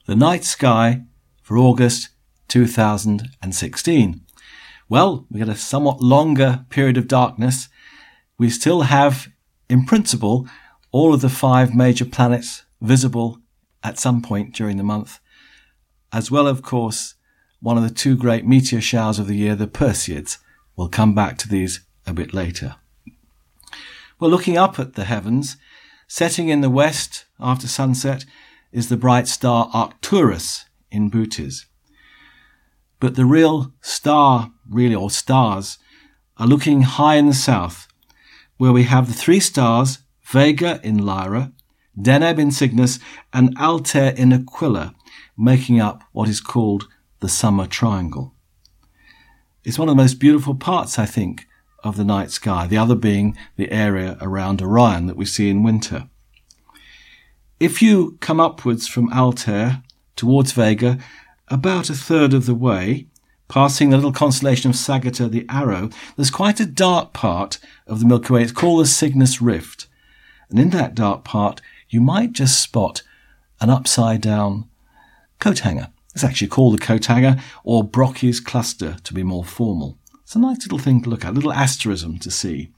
the night sky for August 2016. Well, we get a somewhat longer period of darkness. We still have, in principle, all of the 5 major planets visible at some point during the month, as well, of course, one of the 2 great meteor showers of the year, the Perseids. We'll come back to these a bit later. Well, looking up at the heavens, setting in the west after sunset is the bright star Arcturus in Bootes. But the real star, or stars, are looking high in the south, where we have the 3 stars, Vega in Lyra, Deneb in Cygnus, and Altair in Aquila, making up what is called the Summer Triangle. It's one of the most beautiful parts, I think, of the night sky, the other being the area around Orion that we see in winter. If you come upwards from Altair towards Vega, about a third of the way, passing the little constellation of Sagitta, the Arrow, there's quite a dark part of the Milky Way. It's called the Cygnus Rift. And in that dark part, you might just spot an upside-down coat hanger. It's actually called the coat hanger, or Brocchi's cluster, to be more formal. It's a nice little thing to look at, a little asterism to see.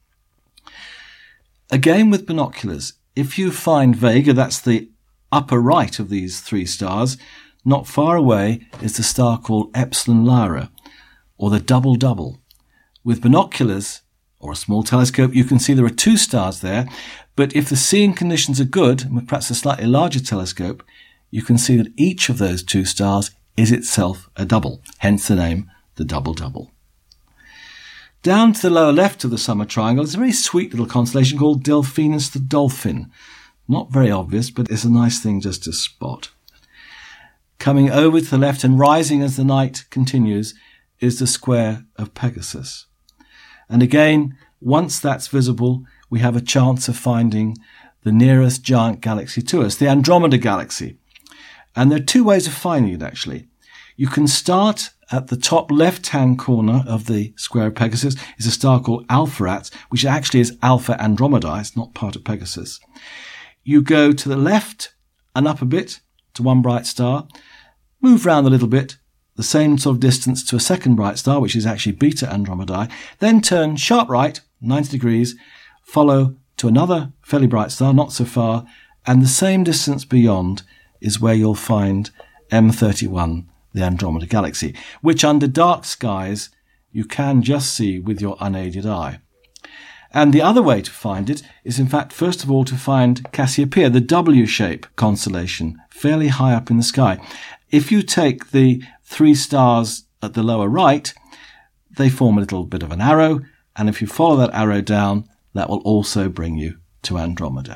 Again with binoculars, if you find Vega, that's the upper right of these 3 stars, not far away is the star called Epsilon Lyra, or the Double-Double. With binoculars, or a small telescope, you can see there are 2 stars there, but if the seeing conditions are good, and with perhaps a slightly larger telescope, you can see that each of those 2 stars is itself a double, hence the name, the Double-Double. Down to the lower left of the Summer Triangle is a very sweet little constellation called Delphinus the Dolphin. Not very obvious, but it's a nice thing just to spot. Coming over to the left and rising as the night continues is the square of Pegasus. And again, once that's visible, we have a chance of finding the nearest giant galaxy to us, the Andromeda Galaxy. And there are 2 ways of finding it, actually. You can start at the top left-hand corner of the square of Pegasus is a star called Alpheratz, which actually is Alpha Andromedae. It's not part of Pegasus. You go to the left and up a bit to one bright star, move round a little bit, the same sort of distance to a second bright star, which is actually Beta Andromedae, then turn sharp right, 90 degrees, follow to another fairly bright star, not so far, and the same distance beyond is where you'll find M31, the Andromeda Galaxy, which under dark skies you can just see with your unaided eye. And the other way to find it is, in fact, first of all to find Cassiopeia, the W-shape constellation, fairly high up in the sky. If you take the 3 stars at the lower right, they form a little bit of an arrow, and if you follow that arrow down, that will also bring you to Andromeda.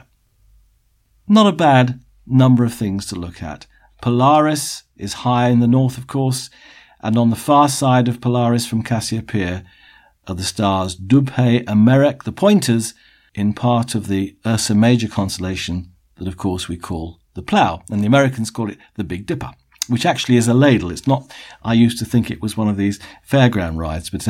Not a bad number of things to look at. Polaris is high in the north, of course, and on the far side of Polaris from Cassiopeia are the stars Dubhe and Merak, the pointers, in part of the Ursa Major constellation that, of course, we call the Plough, and the Americans call it the Big Dipper, which actually is a ladle. It's not, I used to think it was one of these fairground rides, but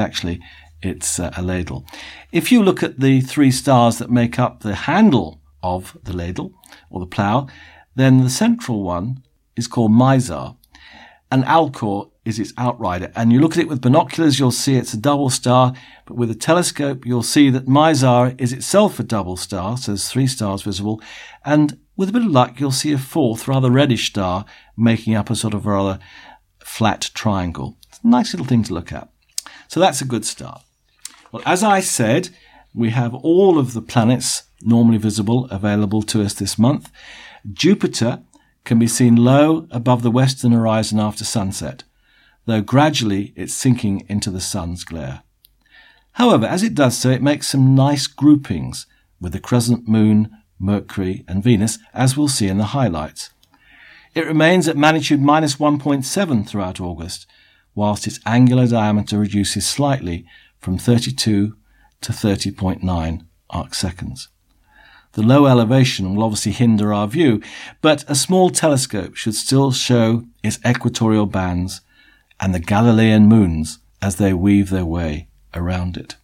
it's a ladle. If you look at the 3 stars that make up the handle of the ladle, or the Plough, then the central one is called Mizar, and Alcor is its outrider. And you look at it with binoculars, you'll see it's a double star, but with a telescope, you'll see that Mizar is itself a double star, so there's 3 stars visible, and with a bit of luck, you'll see a 4th, rather reddish star, making up a sort of rather flat triangle. It's a nice little thing to look at. So that's a good start. Well, as I said, we have all of the planets normally visible available to us this month. Jupiter can be seen low above the western horizon after sunset, though gradually it's sinking into the sun's glare. However, as it does so, it makes some nice groupings with the crescent moon, Mercury and Venus, as we'll see in the highlights. It remains at magnitude minus 1.7 throughout August, whilst its angular diameter reduces slightly from 32 to 30.9 arcseconds. The low elevation will obviously hinder our view, but a small telescope should still show its equatorial bands and the Galilean moons as they weave their way around it.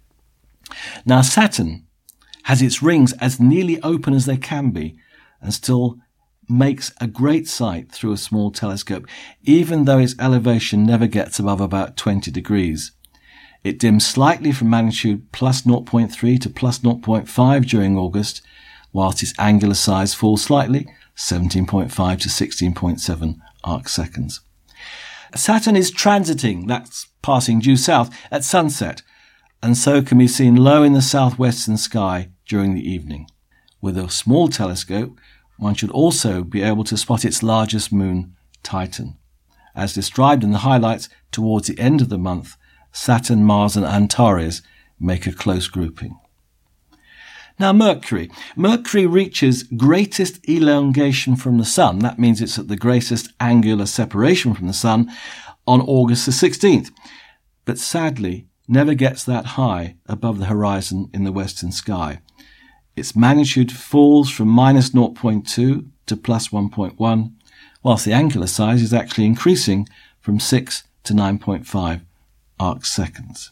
Now Saturn has its rings as nearly open as they can be and still makes a great sight through a small telescope, even though its elevation never gets above about 20 degrees. It dims slightly from magnitude plus 0.3 to plus 0.5 during August, whilst its angular size falls slightly, 17.5 to 16.7 arcseconds. Saturn is transiting, that's passing due south, at sunset, and so can be seen low in the southwestern sky during the evening. With a small telescope, one should also be able to spot its largest moon, Titan. As described in the highlights, towards the end of the month, Saturn, Mars and Antares make a close grouping. Now Mercury. Mercury reaches greatest elongation from the Sun, that means it's at the greatest angular separation from the Sun, on August the 16th, but sadly never gets that high above the horizon in the western sky. Its magnitude falls from minus 0.2 to plus 1.1, whilst the angular size is actually increasing from 6 to 9.5 arcseconds.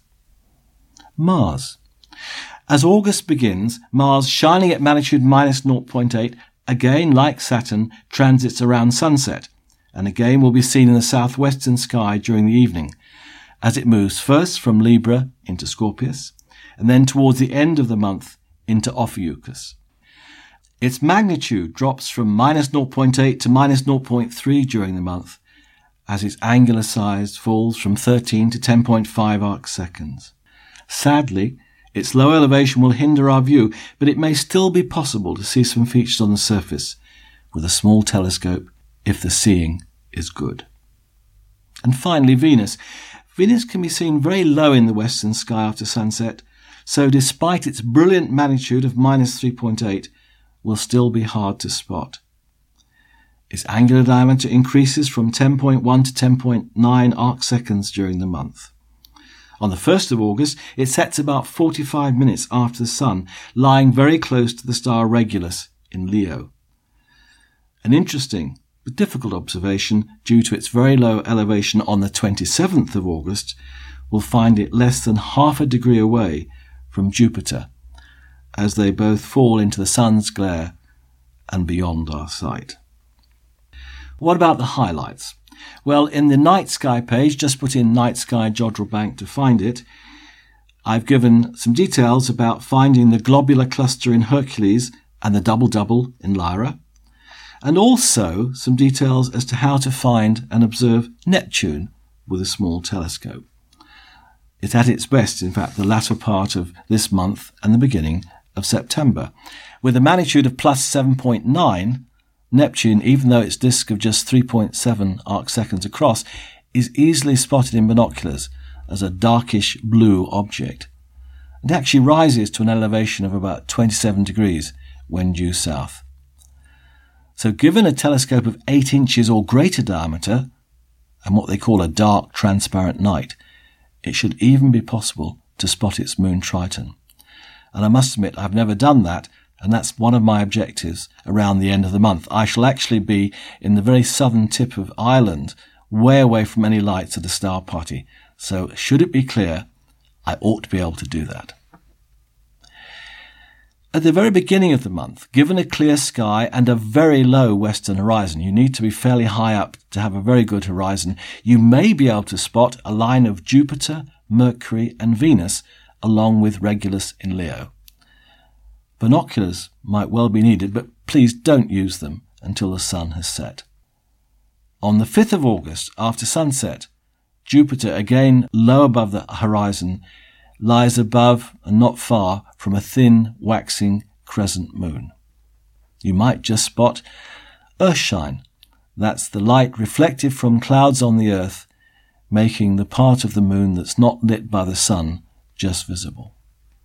Mars. As August begins, Mars, shining at magnitude minus 0.8, again, like Saturn, transits around sunset, and again will be seen in the southwestern sky during the evening, as it moves first from Libra into Scorpius, and then towards the end of the month into Ophiuchus. Its magnitude drops from minus 0.8 to minus 0.3 during the month, as its angular size falls from 13 to 10.5 arcseconds. Sadly, its low elevation will hinder our view, but it may still be possible to see some features on the surface with a small telescope if the seeing is good. And finally, Venus. Venus can be seen very low in the western sky after sunset, so despite its brilliant magnitude of minus 3.8, will still be hard to spot. Its angular diameter increases from 10.1 to 10.9 arcseconds during the month. On the 1st of August, it sets about 45 minutes after the Sun, lying very close to the star Regulus in Leo. An interesting but difficult observation, due to its very low elevation on the 27th of August, will find it less than half a degree away from Jupiter, as they both fall into the Sun's glare and beyond our sight. What about the highlights? Well, in the night sky page, just put in night sky Jodrell Bank to find it, I've given some details about finding the globular cluster in Hercules and the double-double in Lyra, and also some details as to how to find and observe Neptune with a small telescope. It's at its best, in fact, the latter part of this month and the beginning of September. With a magnitude of plus 7.9, Neptune, even though its disk of just 3.7 arcseconds across, is easily spotted in binoculars as a darkish blue object. It actually rises to an elevation of about 27 degrees when due south. So given a telescope of 8 inches or greater diameter, and what they call a dark transparent night, it should even be possible to spot its moon Triton. And I must admit, I've never done that, and that's one of my objectives around the end of the month. I shall actually be in the very southern tip of Ireland, way away from any lights at a star party. So should it be clear, I ought to be able to do that. At the very beginning of the month, given a clear sky and a very low western horizon, you need to be fairly high up to have a very good horizon, you may be able to spot a line of Jupiter, Mercury and Venus along with Regulus in Leo. Binoculars might well be needed, but please don't use them until the sun has set. On the 5th of August, after sunset, Jupiter, again low above the horizon, lies above and not far from a thin, waxing crescent moon. You might just spot Earthshine. That's the light reflected from clouds on the Earth, making the part of the moon that's not lit by the sun just visible.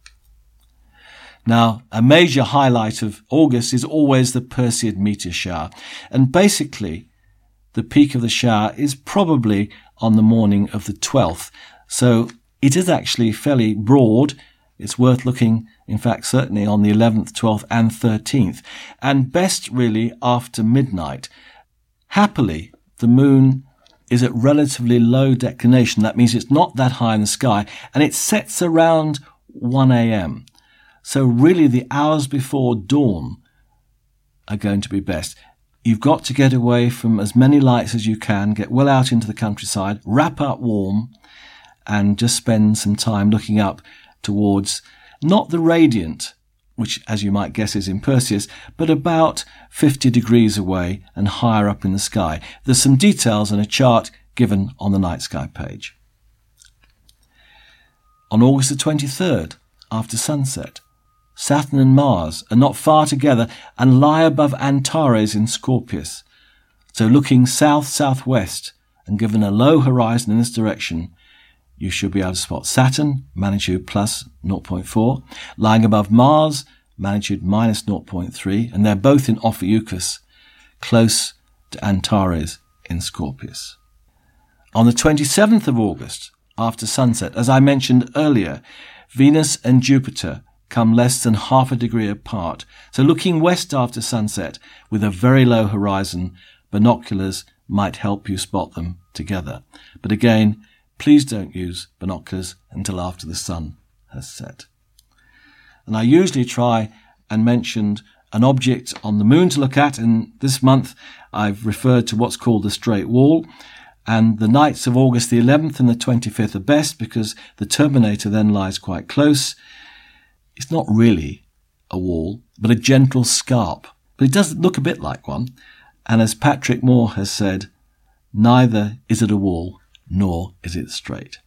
Now, a major highlight of August is always the Perseid meteor shower, and basically the peak of the shower is probably on the morning of the 12th, so it is actually fairly broad. It's worth looking, in fact, certainly on the 11th, 12th and 13th, and best really after midnight. Happily, the moon is at relatively low declination. That means it's not that high in the sky, and it sets around 1 a.m. So really the hours before dawn are going to be best. You've got to get away from as many lights as you can, get well out into the countryside, wrap up warm, and just spend some time looking up towards not the radiant, which, as you might guess, is in Perseus, but about 50 degrees away and higher up in the sky. There's some details in a chart given on the night sky page. On August the 23rd, after sunset, Saturn and Mars are not far together and lie above Antares in Scorpius. So looking south-southwest and given a low horizon in this direction, you should be able to spot Saturn, magnitude plus 0.4, lying above Mars, magnitude minus 0.3, and they're both in Ophiuchus, close to Antares in Scorpius. On the 27th of August, after sunset, as I mentioned earlier, Venus and Jupiter come less than half a degree apart. So looking west after sunset with a very low horizon, binoculars might help you spot them together. But again, please don't use binoculars until after the sun has set. And I usually try and mention an object on the moon to look at, and this month I've referred to what's called the Straight Wall. And the nights of August the 11th and the 25th are best because the terminator then lies quite close. It's not really a wall, but a gentle scarp. But it does look a bit like one. And as Patrick Moore has said, neither is it a wall, nor is it straight.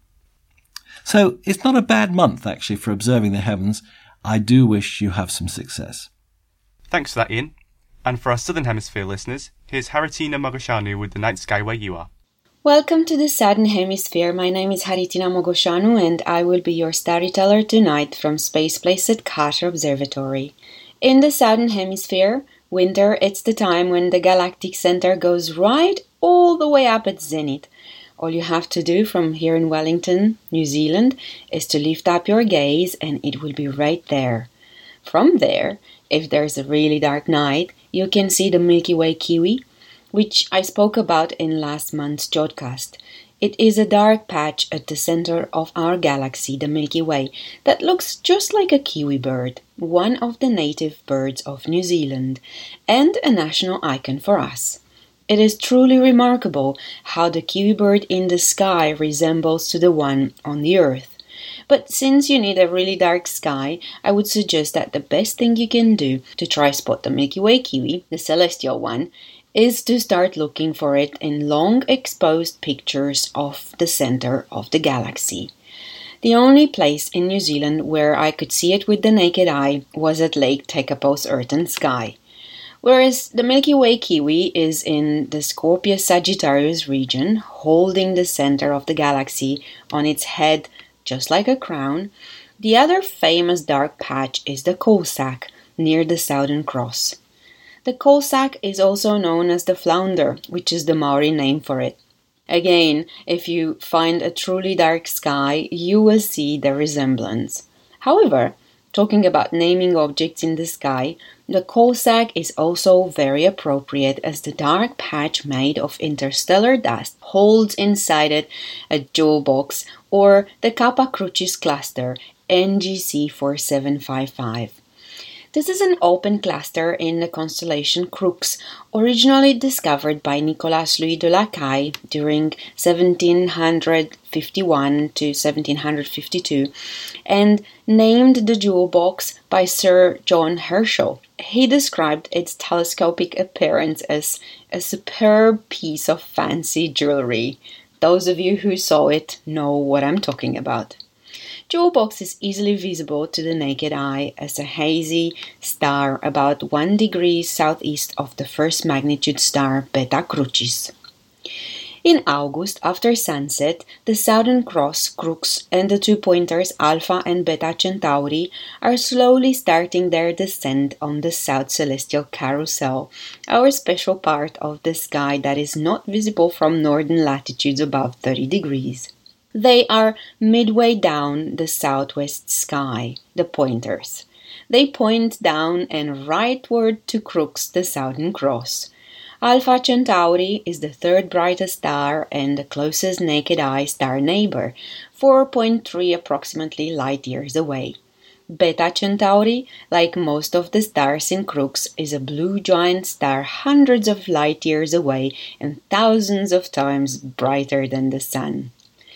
So it's not a bad month, actually, for observing the heavens. I do wish you have some success. Thanks for that, Ian. And for our Southern Hemisphere listeners, here's Haritina Mogoshanu with the night sky where you are. Welcome to the Southern Hemisphere. My name is Haritina Mogoshanu and I will be your storyteller tonight from Space Place at Carter Observatory. In the Southern Hemisphere, winter, it's the time when the galactic center goes right all the way up at zenith. All you have to do from here in Wellington, New Zealand, is to lift up your gaze and it will be right there. From there, if there's a really dark night, you can see the Milky Way Kiwi, which I spoke about in last month's podcast. It is a dark patch at the center of our galaxy, the Milky Way, that looks just like a kiwi bird, one of the native birds of New Zealand, and a national icon for us. It is truly remarkable how the kiwi bird in the sky resembles to the one on the Earth. But since you need a really dark sky, I would suggest that the best thing you can do to try spot the Milky Way Kiwi, the celestial one, is to start looking for it in long exposed pictures of the center of the galaxy. The only place in New Zealand where I could see it with the naked eye was at Lake Tekapo's Earth and Sky. Whereas the Milky Way Kiwi is in the Scorpius-Sagittarius region, holding the center of the galaxy on its head just like a crown, the other famous dark patch is the Coalsack near the Southern Cross. The Coalsack is also known as the flounder, which is the Maori name for it. Again, if you find a truly dark sky, you will see the resemblance. However, talking about naming objects in the sky, the Coalsack is also very appropriate as the dark patch made of interstellar dust holds inside it a jewel box or the Kappa Crucis cluster NGC 4755. This is an open cluster in the constellation Crux, originally discovered by Nicolas Louis de Lacaille during 1751 to 1752, and named the jewel box by Sir John Herschel. He described its telescopic appearance as a superb piece of fancy jewelry. Those of you who saw it know what I'm talking about. Jewel box is easily visible to the naked eye as a hazy star about 1 degree southeast of the first magnitude star Beta Crucis. In August, after sunset, the Southern Cross, Crux, and the two pointers Alpha and Beta Centauri are slowly starting their descent on the South Celestial Carousel, our special part of the sky that is not visible from northern latitudes above 30 degrees. They are midway down the southwest sky, the pointers. They point down and rightward to Crux, the Southern Cross. Alpha Centauri is the third brightest star and the closest naked eye star neighbor, 4.3 approximately light years away. Beta Centauri, like most of the stars in Crux, is a blue giant star hundreds of light years away and thousands of times brighter than the Sun.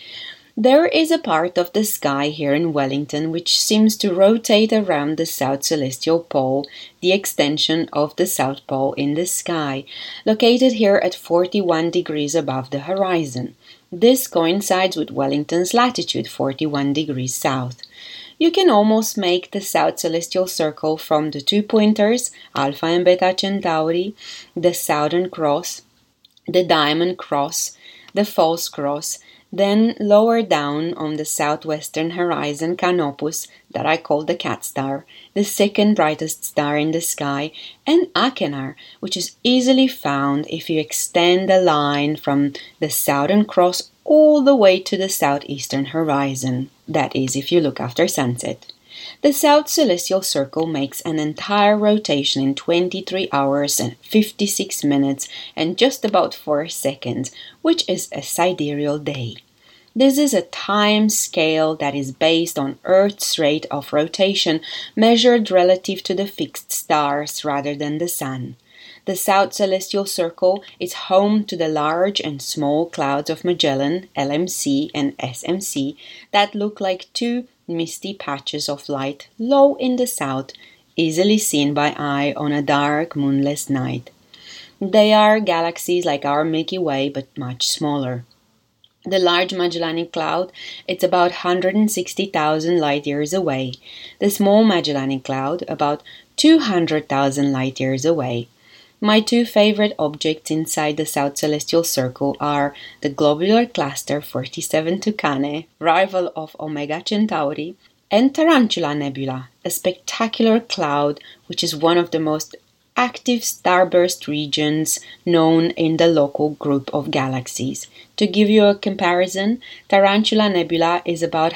There is a part of the sky here in Wellington which seems to rotate around the South Celestial Pole, the extension of the South Pole in the sky, located here at 41 degrees above the horizon. This coincides with Wellington's latitude, 41 degrees south. You can almost make the South Celestial Circle from the two pointers, Alpha and Beta Centauri, the Southern Cross, the Diamond Cross, the False Cross, then lower down on the southwestern horizon Canopus, that I call the Cat Star, the second brightest star in the sky, and Achenar, which is easily found if you extend the line from the Southern Cross all the way to the southeastern horizon. That is, if you look after sunset. The South Celestial Circle makes an entire rotation in 23 hours and 56 minutes and just about 4 seconds, which is a sidereal day. This is a time scale that is based on Earth's rate of rotation measured relative to the fixed stars rather than the Sun. The South Celestial Circle is home to the Large and Small Clouds of Magellan, LMC and SMC, that look like two misty patches of light low in the south, easily seen by eye on a dark, moonless night. They are galaxies like our Milky Way, but much smaller. The Large Magellanic Cloud, it's about 160,000 light-years away. The Small Magellanic Cloud, about 200,000 light-years away. My two favorite objects inside the South Celestial Circle are the globular cluster 47 Tucanae, rival of Omega Centauri, and Tarantula Nebula, a spectacular cloud which is one of the most active starburst regions known in the local group of galaxies. To give you a comparison, Tarantula Nebula is about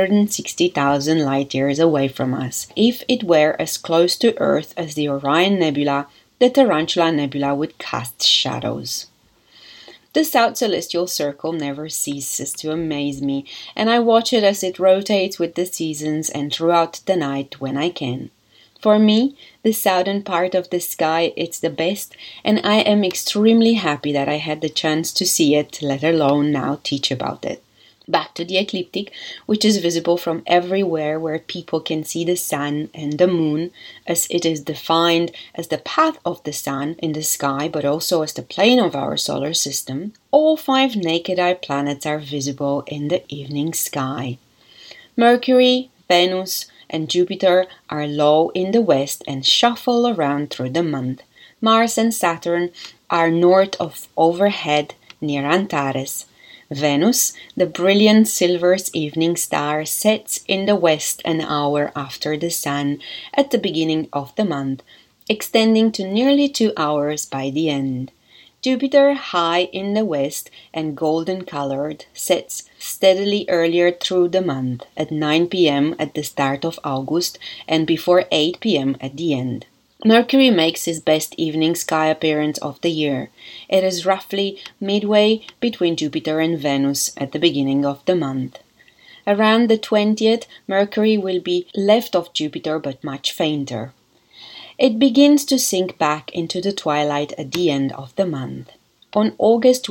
160,000 light-years away from us. If it were as close to Earth as the Orion Nebula, the Tarantula Nebula would cast shadows. The South Celestial Circle never ceases to amaze me, and I watch it as it rotates with the seasons and throughout the night when I can. For me, the southern part of the sky is the best, and I am extremely happy that I had the chance to see it, let alone now teach about it. Back to the ecliptic, which is visible from everywhere where people can see the sun and the moon, as it is defined as the path of the sun in the sky, but also as the plane of our solar system. All 5 naked-eye planets are visible in the evening sky. Mercury, Venus, and Jupiter are low in the west and shuffle around through the month. Mars and Saturn are north of overhead near Antares. Venus, the brilliant silver evening star, sets in the west an hour after the sun at the beginning of the month, extending to nearly 2 hours by the end. Jupiter, high in the west and golden-colored, sets steadily earlier through the month, at 9 p.m. at the start of August and before 8 p.m. at the end. Mercury makes his best evening sky appearance of the year. It is roughly midway between Jupiter and Venus at the beginning of the month. Around the 20th, Mercury will be left of Jupiter but much fainter. It begins to sink back into the twilight at the end of the month. On August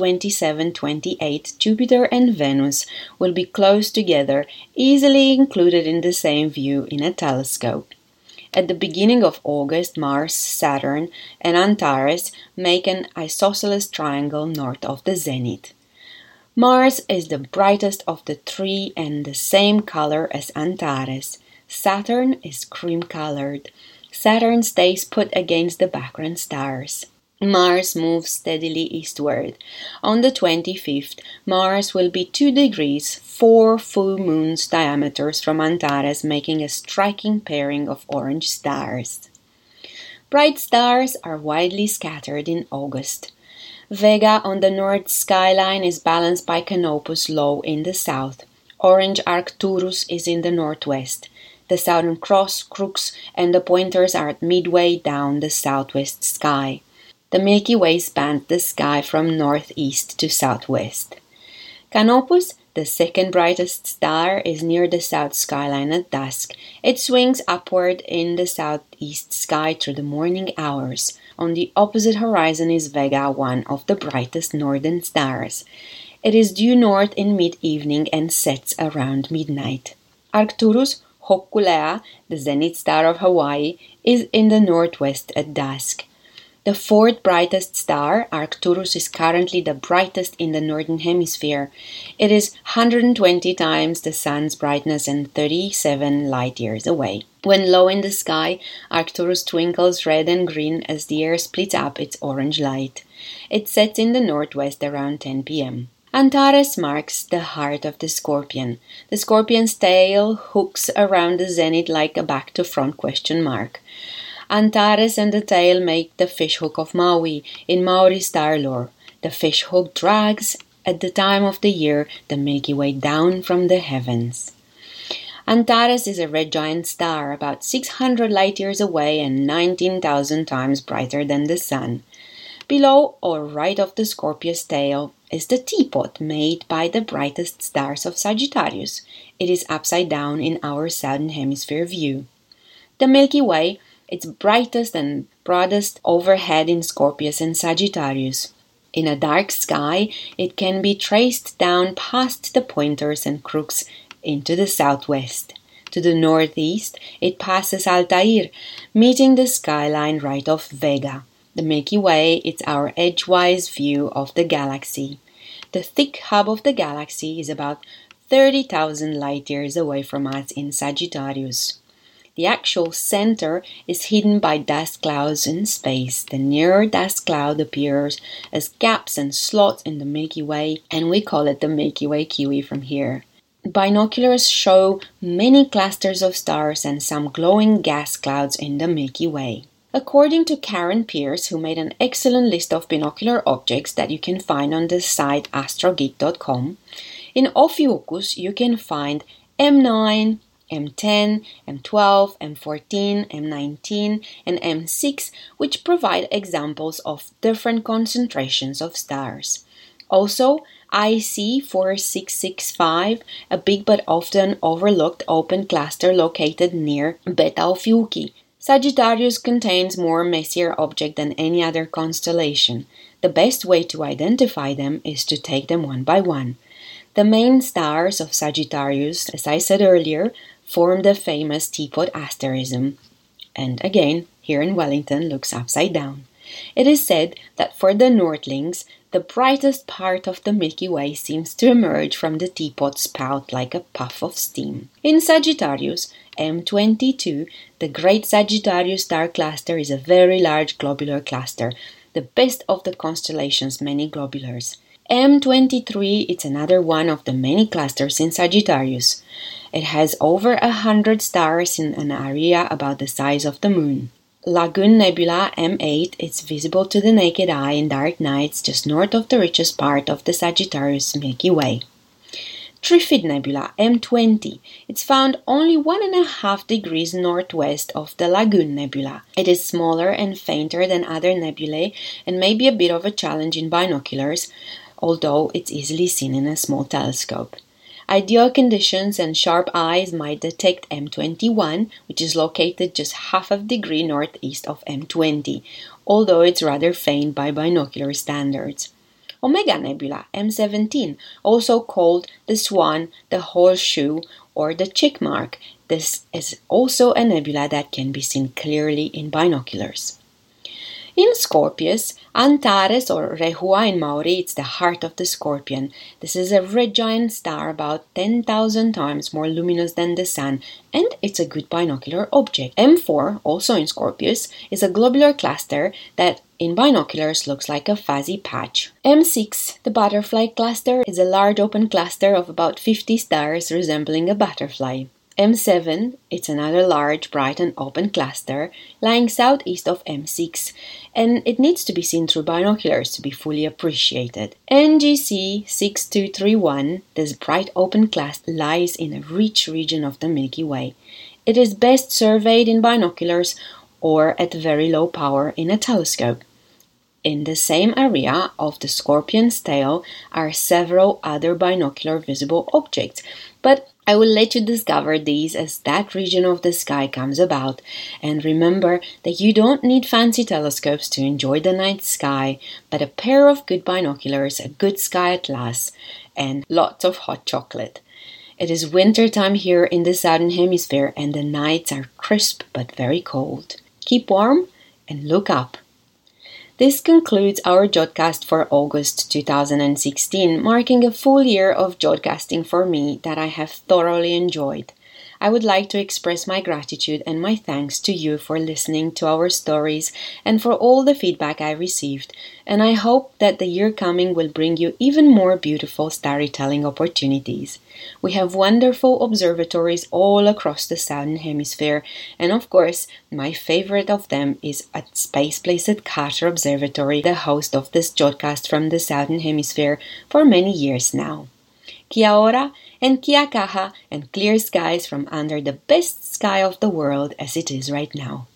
27-28, Jupiter and Venus will be close together, easily included in the same view in a telescope. At the beginning of August, Mars, Saturn, and Antares make an isosceles triangle north of the zenith. Mars is the brightest of the 3 and the same color as Antares. Saturn is cream-colored. Saturn stays put against the background stars. Mars moves steadily eastward. On the 25th, Mars will be 2 degrees, 4 full moons diameters from Antares, making a striking pairing of orange stars. Bright stars are widely scattered in August. Vega on the north skyline is balanced by Canopus low in the south. Orange Arcturus is in the northwest. The Southern Cross, Crux, and the pointers are at midway down the southwest sky. The Milky Way spans the sky from northeast to southwest. Canopus, The second brightest star is near the south skyline at dusk. It swings upward in the southeast sky through the morning hours. On the opposite horizon is Vega, one of the brightest northern stars. It is due north in mid-evening and sets around midnight. Arcturus Hokulea, the zenith star of Hawaii, is in the northwest at dusk. The fourth brightest star, Arcturus, is currently the brightest in the northern hemisphere. It is 120 times the sun's brightness and 37 light years away. When low in the sky, Arcturus twinkles red and green as the air splits up its orange light. It sets in the northwest around 10 p.m. Antares marks the heart of the Scorpion. The Scorpion's tail hooks around the zenith like a back-to-front question mark. Antares and the tail make the fishhook of Maui in Maori star lore. The fishhook drags, at the time of the year, the Milky Way down from the heavens. Antares is a red giant star, about 600 light-years away and 19,000 times brighter than the sun. Below or right of the Scorpio's tail is the teapot made by the brightest stars of Sagittarius. It is upside down in our southern hemisphere view. The Milky Way, its brightest and broadest overhead in Scorpius and Sagittarius. In a dark sky, it can be traced down past the pointers and crooks into the southwest. To the northeast, it passes Altair, meeting the skyline right of Vega. The Milky Way is our edgewise view of the galaxy. The thick hub of the galaxy is about 30,000 light-years away from us in Sagittarius. The actual center is hidden by dust clouds in space. The nearer dust cloud appears as gaps and slots in the Milky Way, and we call it the Milky Way Kiwi from here. Binoculars show many clusters of stars and some glowing gas clouds in the Milky Way. According to Karen Pierce, who made an excellent list of binocular objects that you can find on the site astrogeek.com, in Ophiuchus you can find M9, M10, M12, M14, M19, and M6, which provide examples of different concentrations of stars. Also, IC 4665, a big but often overlooked open cluster located near Beta Ophiuchi. Sagittarius contains more Messier objects than any other constellation. The best way to identify them is to take them one by one. The main stars of Sagittarius, as I said earlier, form the famous teapot asterism, and again, here in Wellington, looks upside down. It is said that for the Nordlings, the brightest part of the Milky Way seems to emerge from the teapot spout like a puff of steam. In Sagittarius, M22, the Great Sagittarius star cluster is a very large globular cluster, the best of the constellation's many globulars. M23 is another one of the many clusters in Sagittarius. It has over 100 stars in an area about the size of the Moon. Lagoon Nebula M8 is visible to the naked eye in dark nights just north of the richest part of the Sagittarius Milky Way. Trifid Nebula M20. It's found only 1.5 degrees northwest of the Lagoon Nebula. It is smaller and fainter than other nebulae and may be a bit of a challenge in binoculars, although it's easily seen in a small telescope. Ideal conditions and sharp eyes might detect M21, which is located just 0.5 degree northeast of M20, although it's rather faint by binocular standards. Omega Nebula M17, also called the Swan, the Horseshoe, or the Check Mark. This is also a nebula that can be seen clearly in binoculars. In Scorpius, Antares, or Rehua in Maori, it's the heart of the Scorpion. This is a red giant star about 10,000 times more luminous than the Sun, and it's a good binocular object. M4, also in Scorpius, is a globular cluster that in binoculars looks like a fuzzy patch. M6, the butterfly cluster, is a large open cluster of about 50 stars resembling a butterfly. M7, it's another large, bright and open cluster lying southeast of M6, and it needs to be seen through binoculars to be fully appreciated. NGC 6231, this bright open cluster, lies in a rich region of the Milky Way. It is best surveyed in binoculars or at very low power in a telescope. In the same area of the scorpion's tail are several other binocular visible objects, but I will let you discover these as that region of the sky comes about. And remember that you don't need fancy telescopes to enjoy the night sky, but a pair of good binoculars, a good sky atlas, and lots of hot chocolate. It is winter time here in the Southern Hemisphere, and the nights are crisp but very cold. Keep warm and look up. This concludes our Jodcast for August 2016, marking a full year of Jodcasting for me that I have thoroughly enjoyed. I would like to express my gratitude and my thanks to you for listening to our stories and for all the feedback I received, and I hope that the year coming will bring you even more beautiful storytelling opportunities. We have wonderful observatories all across the Southern Hemisphere, and of course, my favorite of them is at Space Place at Carter Observatory, the host of this Jodcast from the Southern Hemisphere for many years now. Kia ora and kia kaha and clear skies from under the best sky of the world as it is right now.